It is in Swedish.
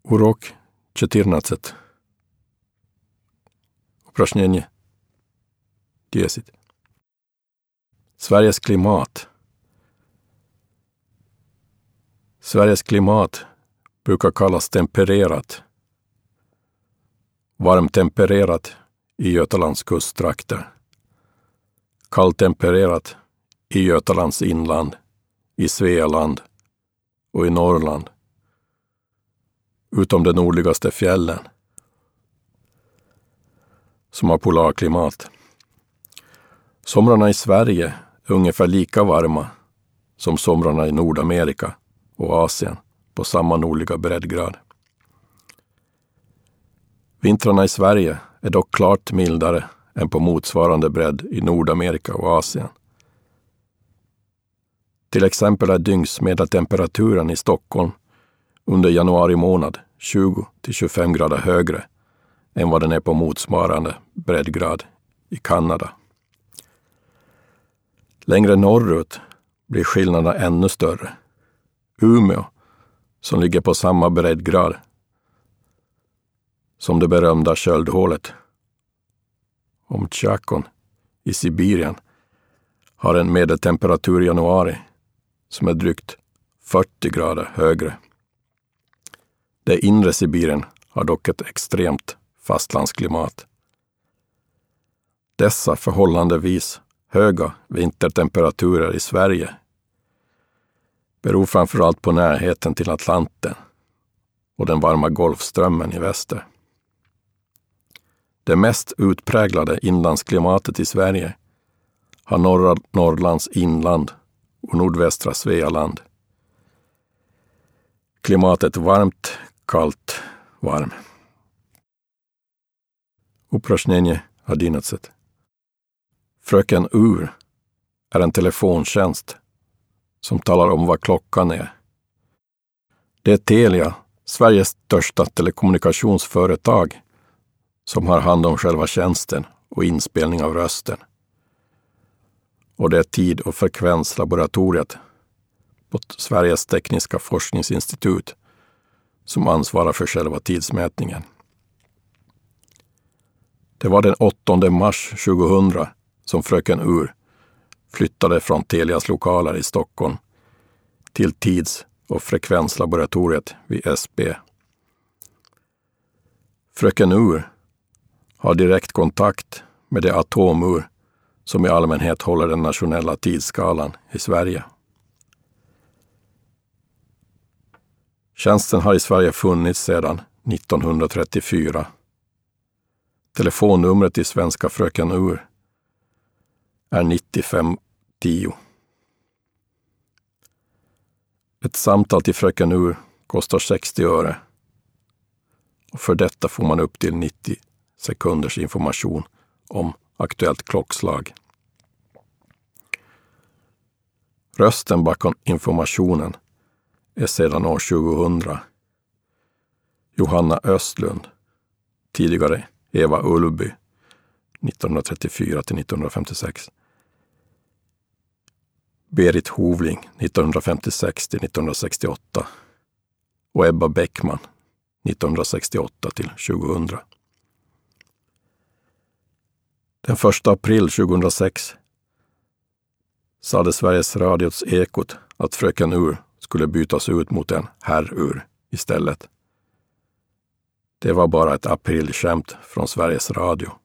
Urok 14. Uprašnjenje 10. Sveriges klimat. Sveriges klimat brukar kallas tempererat. Varmtempererat i Götalands kusttrakter. Kalltempererat i Götalands inland, i Svealand och i Norrland. Utom de nordligaste fjällen som har polarklimat. Somrarna i Sverige är ungefär lika varma som somrarna i Nordamerika och Asien på samma nordliga breddgrad. Vintrarna i Sverige är dock klart mildare än på motsvarande bredd i Nordamerika och Asien. Till exempel är dygnsmedeltemperaturen i Stockholm under januari månad 20-25 grader högre än vad den är på motsvarande breddgrad i Kanada. Längre norrut blir skillnaderna ännu större. Umeå, som ligger på samma breddgrad som det berömda köldhålet Omtjakon i Sibirien, har en medeltemperatur i januari som är drygt 40 grader högre. Det inre Sibirien har dock ett extremt fastlandsklimat. Dessa förhållandevis höga vintertemperaturer i Sverige beror framförallt på närheten till Atlanten och den varma Golfströmmen i väster. Det mest utpräglade inlandsklimatet i Sverige har norra Norrlands inland och nordvästra Svealand. Klimatet varmt, kallt, varm. Uprašnjenje 11. Fröken Ur är en telefontjänst som talar om vad klockan är. Det är Telia, Sveriges största telekommunikationsföretag, som har hand om själva tjänsten och inspelning av rösten. Och det är tid- och frekvenslaboratoriet på Sveriges tekniska forskningsinstitut som ansvarar för själva tidsmätningen. Det var den 8 mars 2000 som fröken Ur flyttade från Telias lokaler i Stockholm till tids- och frekvenslaboratoriet vid SB. Fröken Ur har direkt kontakt med det atomur som i allmänhet håller den nationella tidsskalan i Sverige. Tjänsten har i Sverige funnits sedan 1934. Telefonnumret i svenska fröken Ur är 9510. Ett samtal till fröken Ur kostar 60 öre. Och för detta får man upp till 90 sekunders information om aktuellt klockslag. Rösten bakom informationen är sedan år 2000 Johanna Östlund, tidigare Eva Ullby 1934-1956, Berit Hovling 1956-1968 och Ebba Bäckman 1968-2000. Den 1 april 2006 sade Sveriges Radios Ekot att fröken Ur skulle bytas ut mot en herr Ur istället. Det var bara ett aprilskämt från Sveriges Radio.